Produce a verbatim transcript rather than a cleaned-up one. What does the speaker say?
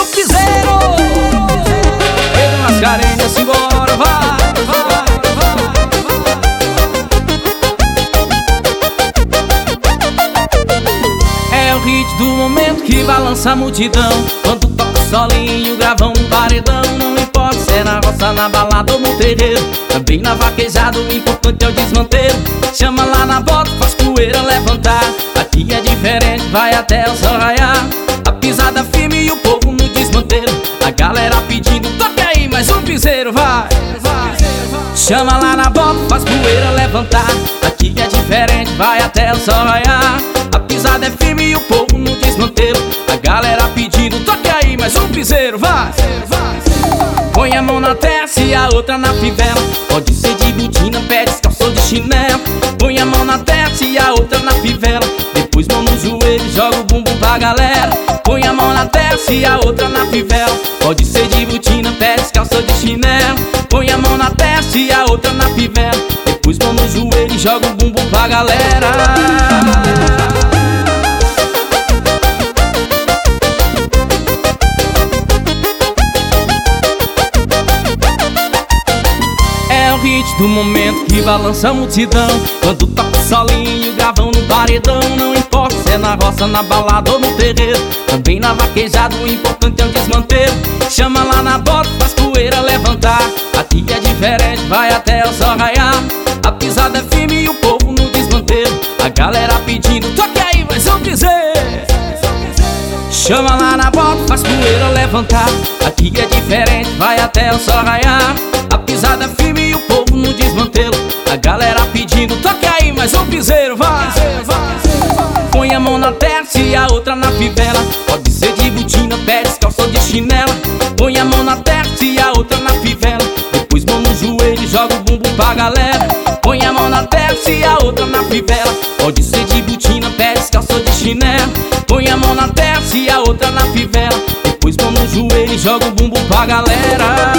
o piseiro. Pedro Mascarenhas, simbora, vai, vai, vai, vai. É o hit do momento que balança a multidão. Quando toca o solinho, gravão no paredão. Não importa se é na roça, na balada ou no terreiro, também na vaquejada, o importante é o desmanteiro. Chama lá na bota, faz poeira levantar. Aqui é diferente, vai até o sol raiar. A pisada firme e o povo no desmanteiro. A galera pedindo, toque aí mais um piseiro, vai, vai. Chama lá na bota, faz poeira levantar. Aqui é diferente, vai até o sol raiar. A pisada é firme e o povo no desmanteiro. A galera pedindo, toque aí mais um piseiro, vai, vai. Põe a mão na testa e a outra na fivela. Pode ser de botina, pé descalço de chinelo. Põe a mão na testa e a outra na fivela. Depois mão no joelho, joga o bumbum pra galera. Põe a mão na testa e a outra na fivela. Pode ser de botina, pé descalço de chinelo. Põe a mão na testa e a outra na fivela. Depois mão no joelho, joga o bumbum pra galera. Hit do momento que balança a multidão. Quando toca o solinho, gravão no paredão. Não importa se é na roça, na balada ou no terreiro, também na vaquejada, o importante é o desmanteiro. Chama lá na bota, faz poeira levantar. Aqui é diferente, vai até o sol raiar. A pisada é firme e o povo no desmanteiro. A galera pedindo, toque aí mais um piseiro. Chama lá na bota, faz poeira levantar. Aqui é diferente, vai até o sol raiar. A pisada é firme e o povo no desmanteiro. A galera pedindo, toque aí mais um piseiro, vai, vai. Põe a mão na testa e a outra na fivela. Pode ser de botina, pé descalço de chinela. Põe a mão na testa e a outra na fivela. Depois mão no joelho, joga o bumbum pra galera. Põe a mão na testa e a outra na fivela. Pode ser de botina, pé descalço de chinela. Põe a mão na testa e a outra na fivela. Depois mão no joelho, joga o bumbum pra galera.